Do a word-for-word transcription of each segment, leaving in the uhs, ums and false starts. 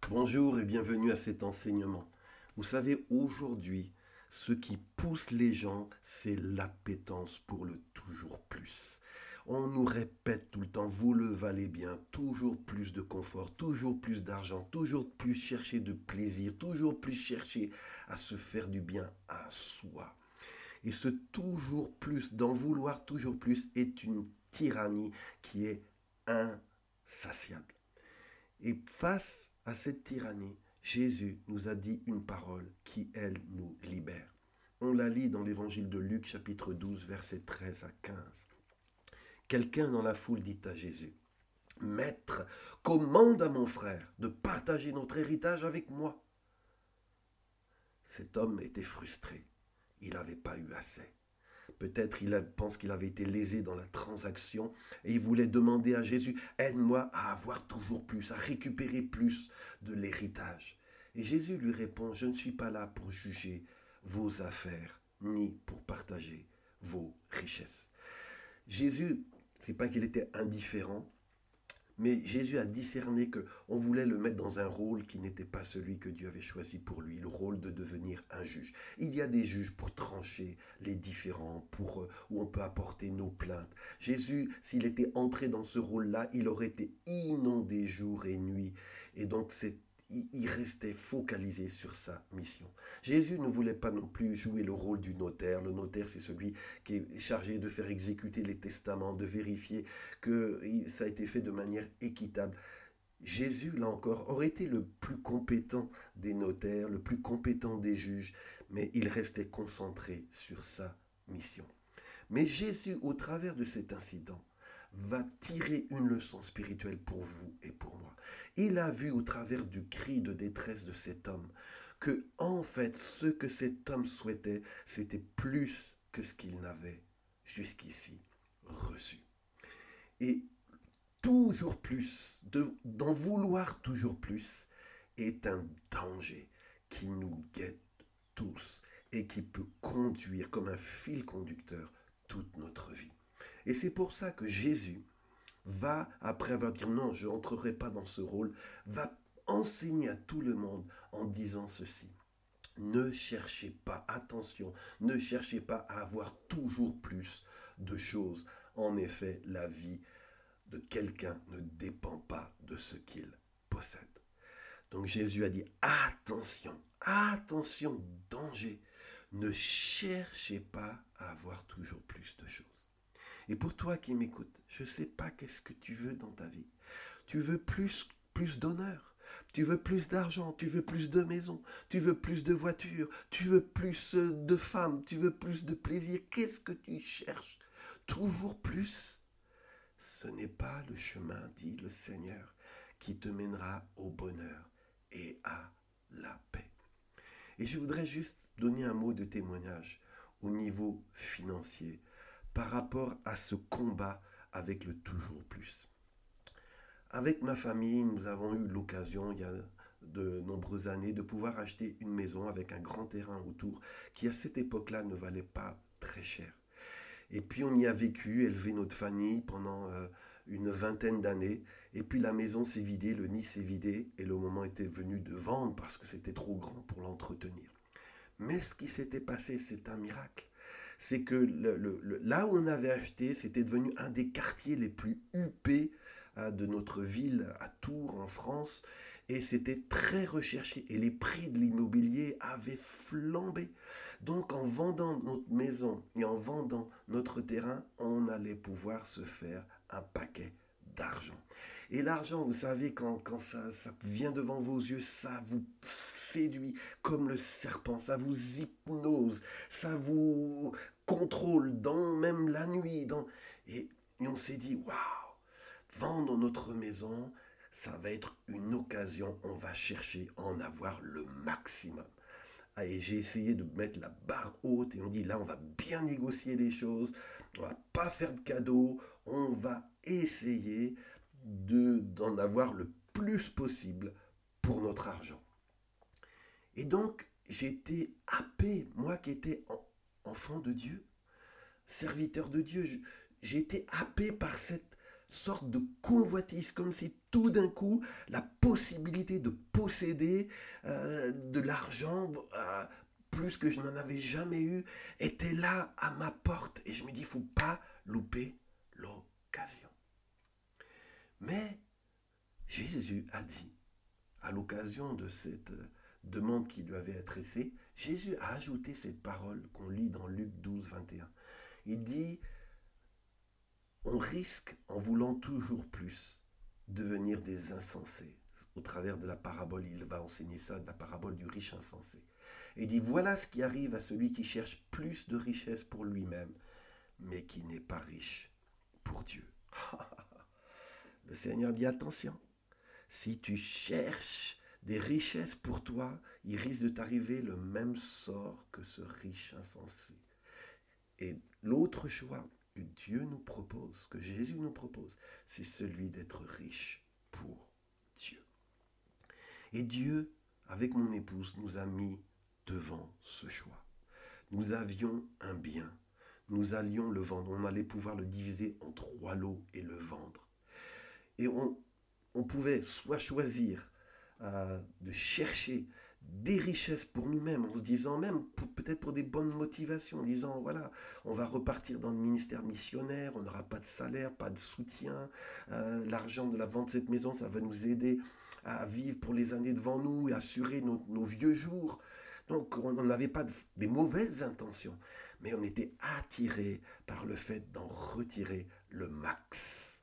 Bonjour et bienvenue à cet enseignement. Vous savez, aujourd'hui, ce qui pousse les gens, c'est l'appétence pour le toujours plus. On nous répète tout le temps, vous le valez bien, toujours plus de confort, toujours plus d'argent, toujours plus chercher de plaisir, toujours plus chercher à se faire du bien à soi. Et ce toujours plus, d'en vouloir toujours plus, est une tyrannie qui est insatiable. Et face à cette tyrannie, Jésus nous a dit une parole qui, elle, nous libère. On la lit dans l'évangile de Luc, chapitre douze, versets treize à quinze. Quelqu'un dans la foule dit à Jésus, Maître, commande à mon frère de partager notre héritage avec moi. Cet homme était frustré. Il n'avait pas eu assez. Peut-être il pense qu'il avait été lésé dans la transaction et il voulait demander à Jésus, aide-moi à avoir toujours plus, à récupérer plus de l'héritage. Et Jésus lui répond, je ne suis pas là pour juger vos affaires, ni pour partager vos richesses. Jésus, c'est pas qu'il était indifférent, mais Jésus a discerné qu'on voulait le mettre dans un rôle qui n'était pas celui que Dieu avait choisi pour lui, le rôle de devenir un juge. Il y a des juges pour trancher les différends, pour, euh, où on peut apporter nos plaintes. Jésus, s'il était entré dans ce rôle-là, il aurait été inondé jour et nuit. Et donc c'est il restait focalisé sur sa mission. Jésus ne voulait pas non plus jouer le rôle du notaire. Le notaire, c'est celui qui est chargé de faire exécuter les testaments, de vérifier que ça a été fait de manière équitable. Jésus, là encore, aurait été le plus compétent des notaires, le plus compétent des juges, mais il restait concentré sur sa mission. Mais Jésus, au travers de cet incident, va tirer une leçon spirituelle pour vous et pour moi. Il a vu au travers du cri de détresse de cet homme que, en fait, ce que cet homme souhaitait, c'était plus que ce qu'il n'avait jusqu'ici reçu. Et toujours plus, de, d'en vouloir toujours plus, est un danger qui nous guette tous et qui peut conduire comme un fil conducteur toute notre vie. Et c'est pour ça que Jésus va, après avoir dit non, je n'entrerai pas dans ce rôle, va enseigner à tout le monde en disant ceci. Ne cherchez pas, attention, ne cherchez pas à avoir toujours plus de choses. En effet, la vie de quelqu'un ne dépend pas de ce qu'il possède. Donc Jésus a dit, attention, attention, danger. Ne cherchez pas à avoir toujours plus de choses. Et pour toi qui m'écoutes, je ne sais pas qu'est-ce que tu veux dans ta vie. Tu veux plus, plus d'honneur, tu veux plus d'argent, tu veux plus de maisons, tu veux plus de voitures, tu veux plus de femmes, tu veux plus de plaisir. Qu'est-ce que tu cherches? Toujours plus? Ce n'est pas le chemin, dit le Seigneur, qui te mènera au bonheur et à la paix. Et je voudrais juste donner un mot de témoignage au niveau financier par rapport à ce combat avec le toujours plus. Avec ma famille, nous avons eu l'occasion, il y a de nombreuses années, de pouvoir acheter une maison avec un grand terrain autour qui, à cette époque-là, ne valait pas très cher. Et puis on y a vécu, élevé notre famille pendant euh, une vingtaine d'années. Et puis la maison s'est vidée, le nid s'est vidé, et le moment était venu de vendre parce que c'était trop grand pour l'entretenir. Mais ce qui s'était passé, c'est un miracle. C'est que le, le, le, là où on avait acheté, c'était devenu un des quartiers les plus huppés euh, de notre ville à Tours, en France. Et c'était très recherché. Et les prix de l'immobilier avaient flambé. Donc en vendant notre maison et en vendant notre terrain, on allait pouvoir se faire un paquet d'argent. Et l'argent, vous savez, quand, quand ça, ça vient devant vos yeux, ça vous séduit comme le serpent, ça vous hypnose, ça vous contrôle dans même la nuit. Dans... Et, et on s'est dit, waouh, vendre notre maison, ça va être une occasion, on va chercher à en avoir le maximum. Ah, et j'ai essayé de mettre la barre haute et on dit là on va bien négocier les choses, on va pas faire de cadeaux, on va essayer de, d'en avoir le plus possible pour notre argent. Et donc j'ai été happé, moi qui étais enfant de Dieu, serviteur de Dieu, j'ai été happé par cette sorte de convoitise, comme si tout d'un coup, la possibilité de posséder euh, de l'argent, euh, plus que je n'en avais jamais eu, était là à ma porte. Et je me dis, il ne faut pas louper l'occasion. Mais Jésus a dit, à l'occasion de cette demande qui lui avait adressée, Jésus a ajouté cette parole qu'on lit dans Luc douze, vingt et un. Il dit, on risque, en voulant toujours plus, devenir des insensés. Au travers de la parabole, il va enseigner ça, de la parabole du riche insensé. Et il dit, voilà ce qui arrive à celui qui cherche plus de richesse pour lui-même, mais qui n'est pas riche pour Dieu. Le Seigneur dit, attention, si tu cherches des richesses pour toi, il risque de t'arriver le même sort que ce riche insensé. Et l'autre choix que Dieu nous propose, que Jésus nous propose, c'est celui d'être riche pour Dieu. Et Dieu, avec mon épouse, nous a mis devant ce choix. Nous avions un bien, nous allions le vendre, on allait pouvoir le diviser en trois lots et le vendre. Et on, on pouvait soit choisir euh, de chercher des richesses pour nous-mêmes, en se disant même, pour, peut-être pour des bonnes motivations, en disant, voilà, on va repartir dans le ministère missionnaire, on n'aura pas de salaire, pas de soutien, euh, l'argent de la vente de cette maison, ça va nous aider à vivre pour les années devant nous et assurer nos, nos vieux jours. Donc, on n'avait pas de, des mauvaises intentions, mais on était attiré par le fait d'en retirer le max.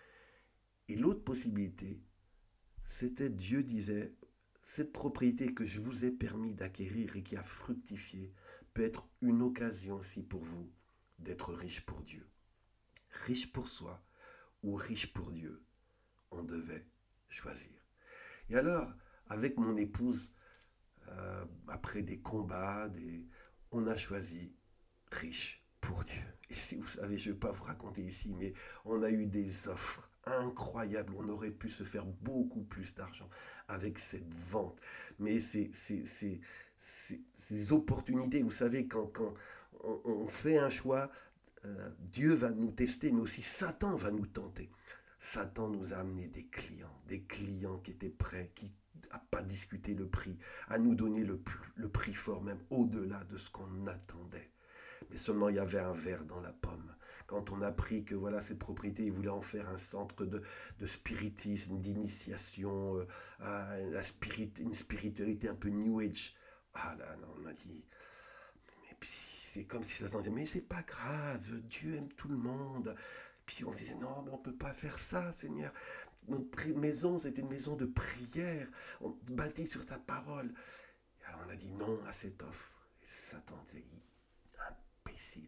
Et l'autre possibilité, c'était Dieu disait, cette propriété que je vous ai permis d'acquérir et qui a fructifié peut être une occasion aussi pour vous d'être riche pour Dieu. Riche pour soi ou riche pour Dieu, on devait choisir. Et alors, avec mon épouse, euh, après des combats, des... on a choisi riche pour Dieu. Et si vous savez, je ne vais pas vous raconter ici, mais on a eu des offres incroyables. On aurait pu se faire beaucoup plus d'argent avec cette vente. Mais c'est, c'est, c'est, c'est, ces opportunités, vous savez, quand, quand on, on fait un choix, euh, Dieu va nous tester, mais aussi Satan va nous tenter. Satan nous a amené des clients, des clients qui étaient prêts, qui n'ont pas discuté le prix, à nous donner le, le prix fort, même au-delà de ce qu'on attendait. Mais seulement il y avait un verre dans la pomme. Quand on a appris que voilà, cette propriété, il voulait en faire un centre de, de spiritisme, d'initiation, euh, à la spirit, une spiritualité un peu New Age. Ah là, non, on a dit, mais puis c'est comme si ça s'en disait, mais c'est pas grave, Dieu aime tout le monde. Puis on se disait, non, mais on ne peut pas faire ça, Seigneur. Notre maison, c'était une maison de prière, on bâtit sur sa parole. Et alors on a dit non à cette offre. Et Satan dit, imbécile,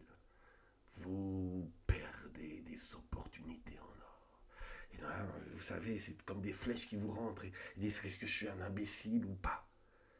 vous perdez des opportunités en or. Et là, vous savez, c'est comme des flèches qui vous rentrent et disent, est-ce que je suis un imbécile ou pas?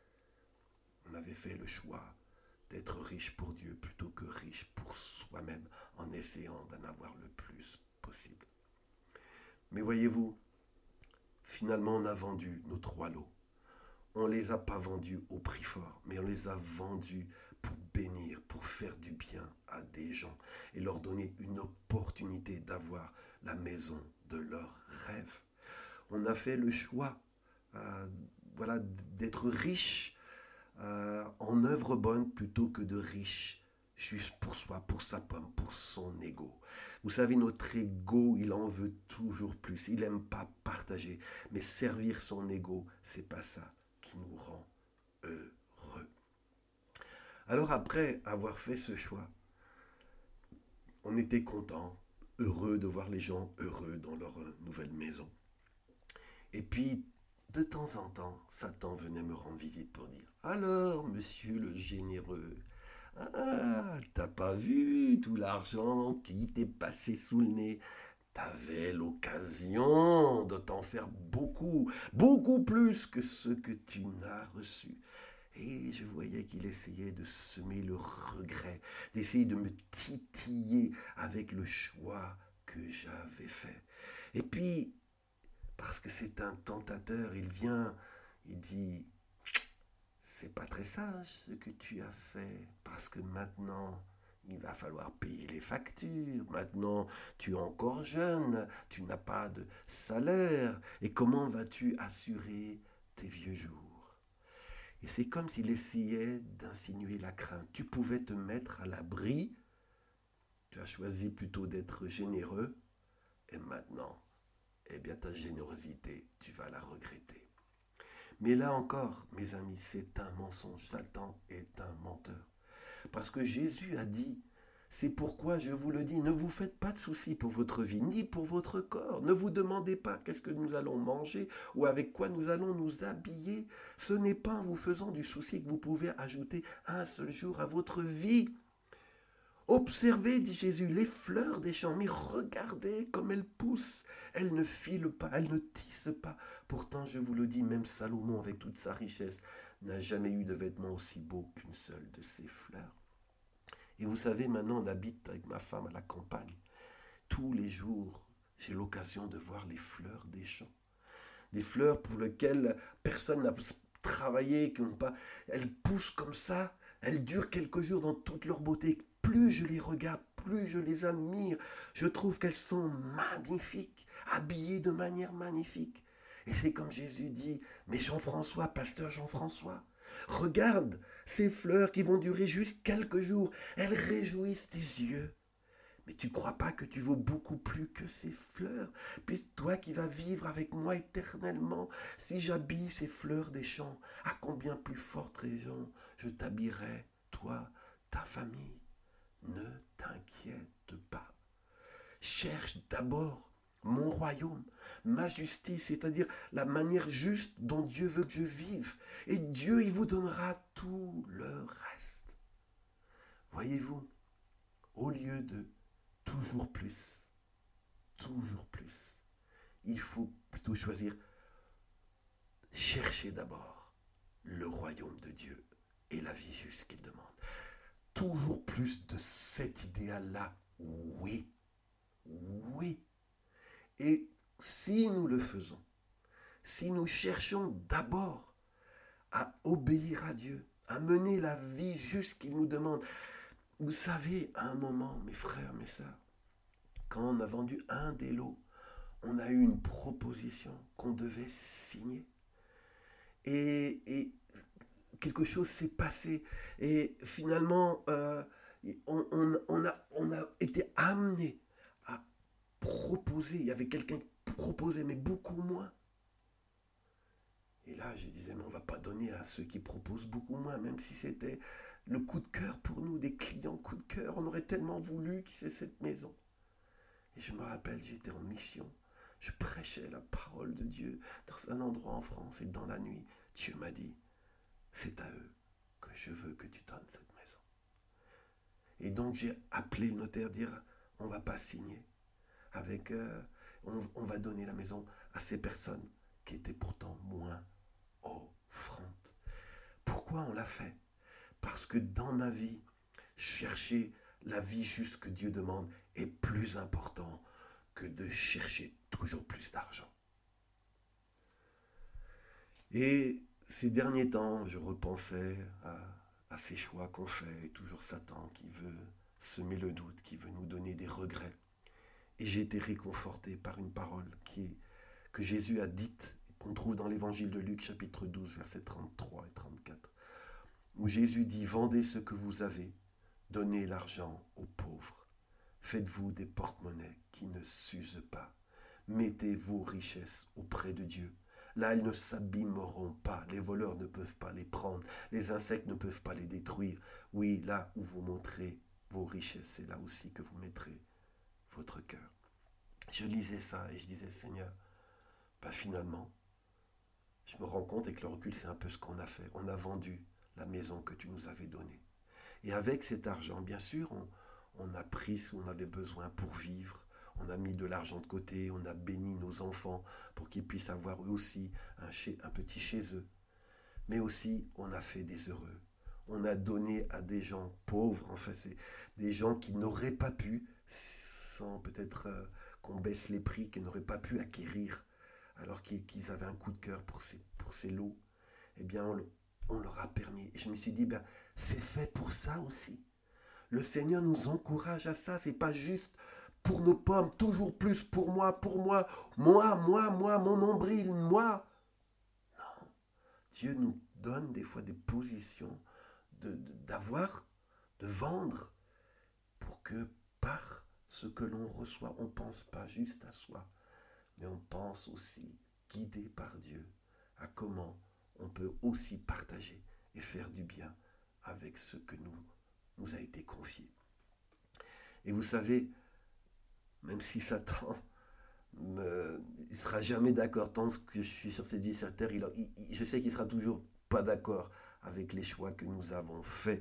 On avait fait le choix d'être riche pour Dieu plutôt que riche pour soi-même en essayant d'en avoir le plus possible. Mais voyez-vous, finalement on a vendu nos trois lots. On ne les a pas vendus au prix fort, mais on les a vendus pour bénir, pour faire du bien à des gens et leur donner une opportunité d'avoir la maison de leurs rêves. On a fait le choix euh, voilà, d'être riche euh, en œuvres bonnes plutôt que de riche juste pour soi, pour sa pomme, pour son ego. Vous savez, notre ego, il en veut toujours plus. Il n'aime pas partager. Mais servir son ego, c'est pas ça qui nous rend heureux. Alors après avoir fait ce choix, on était content, heureux de voir les gens heureux dans leur nouvelle maison. Et puis, de temps en temps, Satan venait me rendre visite pour dire « Alors, monsieur le généreux, ah, t'as pas vu tout l'argent qui t'est passé sous le nez? T'avais l'occasion de t'en faire beaucoup, beaucoup plus que ce que tu n'as reçu. » Et je voyais qu'il essayait de semer le regret, d'essayer de me titiller avec le choix que j'avais fait. Et puis, parce que c'est un tentateur, il vient, il dit, c'est pas très sage ce que tu as fait, parce que maintenant, il va falloir payer les factures. Maintenant, tu es encore jeune, tu n'as pas de salaire. Et comment vas-tu assurer tes vieux jours? Et c'est comme s'il essayait d'insinuer la crainte. Tu pouvais te mettre à l'abri. Tu as choisi plutôt d'être généreux. Et maintenant, eh bien, ta générosité, tu vas la regretter. Mais là encore, mes amis, c'est un mensonge. Satan est un menteur. Parce que Jésus a dit, c'est pourquoi je vous le dis, ne vous faites pas de soucis pour votre vie, ni pour votre corps. Ne vous demandez pas qu'est-ce que nous allons manger ou avec quoi nous allons nous habiller. Ce n'est pas en vous faisant du souci que vous pouvez ajouter un seul jour à votre vie. Observez, dit Jésus, les fleurs des champs, mais regardez comme elles poussent. Elles ne filent pas, elles ne tissent pas. Pourtant, je vous le dis, même Salomon, avec toute sa richesse, n'a jamais eu de vêtements aussi beaux qu'une seule de ces fleurs. Et vous savez, maintenant, on habite avec ma femme à la campagne. Tous les jours, j'ai l'occasion de voir les fleurs des champs. Des fleurs pour lesquelles personne n'a travaillé, qui n'ont pas... Elles poussent comme ça, elles durent quelques jours dans toute leur beauté. Plus je les regarde, plus je les admire. Je trouve qu'elles sont magnifiques, habillées de manière magnifique. Et c'est comme Jésus dit, mais Jean-François, pasteur Jean-François, regarde ces fleurs qui vont durer juste quelques jours. Elles réjouissent tes yeux. Mais tu ne crois pas que tu vaux beaucoup plus que ces fleurs? Puis toi qui vas vivre avec moi éternellement, si j'habille ces fleurs des champs, à combien plus forte raison je t'habillerai, toi, ta famille. Ne t'inquiète pas. Cherche d'abord mon royaume, ma justice, c'est-à-dire la manière juste dont Dieu veut que je vive. Et Dieu, il vous donnera tout le reste. Voyez-vous, au lieu de toujours plus, toujours plus, il faut plutôt choisir, chercher d'abord le royaume de Dieu et la vie juste qu'il demande. Toujours plus de cet idéal-là, oui, oui. Et si nous le faisons, si nous cherchons d'abord à obéir à Dieu, à mener la vie juste qu'il nous demande, vous savez, à un moment, mes frères, mes sœurs, quand on a vendu un des lots, on a eu une proposition qu'on devait signer. Et, et quelque chose s'est passé. Et finalement, euh, on, on, on, a, on a été amené à proposer. Il y avait quelqu'un qui proposait, mais beaucoup moins. Et là, je disais, mais on ne va pas donner à ceux qui proposent beaucoup moins, même si c'était le coup de cœur pour nous, des clients coup de cœur. On aurait tellement voulu qu'ils aient cette maison. Et je me rappelle, j'étais en mission. Je prêchais la parole de Dieu dans un endroit en France. Et dans la nuit, Dieu m'a dit, c'est à eux que je veux que tu donnes cette maison. Et donc j'ai appelé le notaire, dire, on ne va pas signer. Avec, euh, on, on va donner la maison à ces personnes qui étaient pourtant moins offrantes. Pourquoi on l'a fait? Parce que dans ma vie, chercher la vie juste que Dieu demande est plus important que de chercher toujours plus d'argent. Et ces derniers temps, je repensais à, à ces choix qu'on fait, et toujours Satan qui veut semer le doute, qui veut nous donner des regrets. Et j'ai été réconforté par une parole qui, que Jésus a dite, qu'on trouve dans l'évangile de Luc, chapitre douze, versets trente-trois et trente-quatre, où Jésus dit « Vendez ce que vous avez, donnez l'argent aux pauvres, faites-vous des porte-monnaies qui ne s'usent pas, mettez vos richesses auprès de Dieu. Là, elles ne s'abîmeront pas, les voleurs ne peuvent pas les prendre, les insectes ne peuvent pas les détruire. Oui, là où vous montrez vos richesses, c'est là aussi que vous mettrez votre cœur. » Je lisais ça et je disais, Seigneur, ben finalement, je me rends compte avec le recul, c'est un peu ce qu'on a fait. On a vendu la maison que tu nous avais donnée. Et avec cet argent, bien sûr, on, on a pris ce qu'on avait besoin pour vivre. On a mis de l'argent de côté, on a béni nos enfants pour qu'ils puissent avoir eux aussi un, chez, un petit chez eux. Mais aussi, on a fait des heureux. On a donné à des gens pauvres, en fait, c'est des gens qui n'auraient pas pu, sans peut-être euh, qu'on baisse les prix, qui n'auraient pas pu acquérir, alors qu'ils, qu'ils avaient un coup de cœur pour ces, pour ces lots. Eh bien, on, on leur a permis. Et je me suis dit, ben, c'est fait pour ça aussi. Le Seigneur nous encourage à ça. C'est pas juste pour nos pommes, toujours plus pour moi, pour moi, moi, moi, moi, mon nombril, moi. Non. Dieu nous donne des fois des positions de, de, d'avoir, de vendre, pour que par ce que l'on reçoit, on ne pense pas juste à soi, mais on pense aussi, guidé par Dieu, à comment on peut aussi partager et faire du bien avec ce que nous, nous a été confié. Et vous savez, même si Satan ne sera jamais d'accord tant que je suis sur cette vie sur terre, il, il, je sais qu'il sera toujours pas d'accord avec les choix que nous avons faits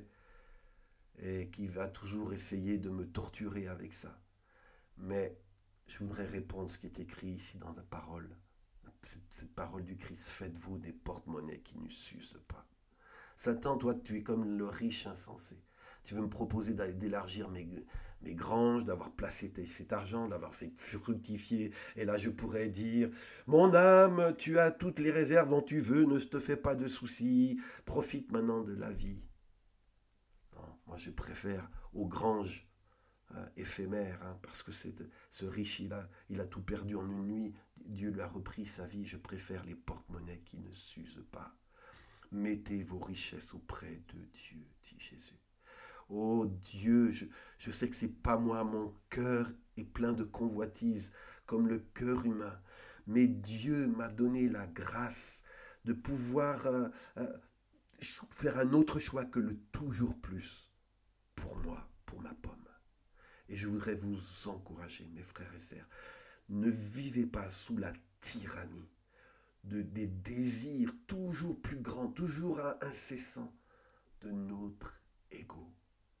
et qui va toujours essayer de me torturer avec ça. Mais je voudrais répondre à ce qui est écrit ici dans la parole, cette, cette parole du Christ: faites-vous des porte-monnaies qui ne s'usent pas. Satan, toi, tu es comme le riche insensé. Tu veux me proposer d'élargir mes, mes granges, d'avoir placé cet argent, d'avoir fait fructifier. Et là, je pourrais dire: mon âme, tu as toutes les réserves dont tu veux, ne te fais pas de soucis, profite maintenant de la vie. Non, moi, je préfère aux granges hein, éphémères, hein, parce que c'est, ce riche, il a, il a tout perdu en une nuit. Dieu lui a repris sa vie. Je préfère les porte-monnaies qui ne s'usent pas. Mettez vos richesses auprès de Dieu, dit Jésus. Oh Dieu, je, je sais que c'est pas moi, mon cœur est plein de convoitises, comme le cœur humain. Mais Dieu m'a donné la grâce de pouvoir euh, euh, faire un autre choix que le toujours plus pour moi, pour ma pomme. Et je voudrais vous encourager, mes frères et sœurs, ne vivez pas sous la tyrannie de, des désirs toujours plus grands, toujours incessants de notre ego.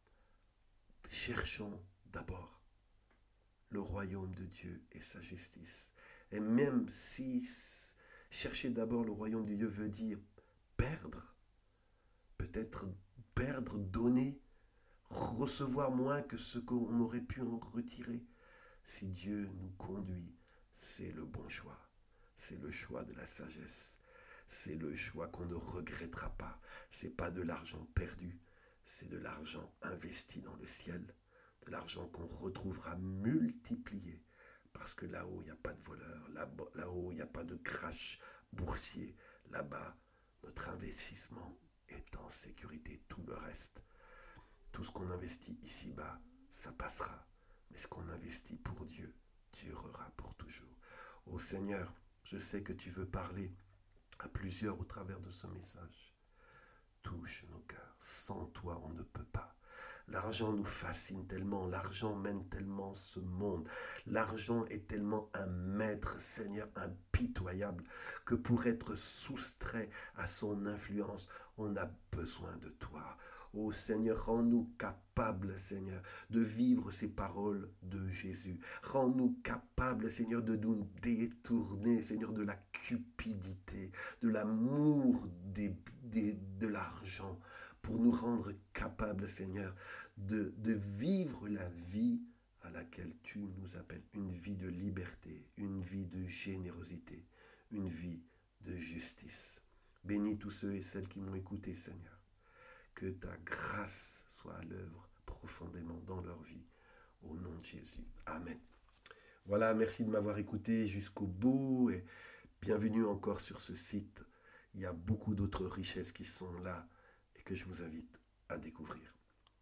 Cherchons d'abord le royaume de Dieu et sa justice. Et même si chercher d'abord le royaume de Dieu veut dire perdre, peut-être perdre, donner, recevoir moins que ce qu'on aurait pu en retirer, si Dieu nous conduit, c'est le bon choix. C'est le choix de la sagesse. C'est le choix qu'on ne regrettera pas. C'est pas de l'argent perdu, c'est de l'argent investi dans le ciel, de l'argent qu'on retrouvera multiplié, parce que là-haut, il n'y a pas de voleurs, là-haut, il n'y a pas de crash boursier, là-bas, notre investissement est en sécurité. Tout le reste, tout ce qu'on investit ici-bas, ça passera, mais ce qu'on investit pour Dieu durera pour toujours. Ô Seigneur, je sais que tu veux parler à plusieurs au travers de ce message. Touche nos cœurs. Sans toi, on ne peut pas. L'argent nous fascine tellement, l'argent mène tellement ce monde. L'argent est tellement un maître, Seigneur, impitoyable, que pour être soustrait à son influence, on a besoin de toi. Ô Seigneur, rends-nous capables, Seigneur, de vivre ces paroles de Jésus. Rends-nous capables, Seigneur, de nous détourner, Seigneur, de la cupidité, de l'amour des, des, de l'argent, pour nous rendre capables, Seigneur, de, de vivre la vie à laquelle tu nous appelles, une vie de liberté, une vie de générosité, une vie de justice. Bénis tous ceux et celles qui m'ont écouté, Seigneur. Que ta grâce soit à l'œuvre profondément dans leur vie. Au nom de Jésus. Amen. Voilà, merci de m'avoir écouté jusqu'au bout et bienvenue encore sur ce site. Il y a beaucoup d'autres richesses qui sont là et que je vous invite à découvrir.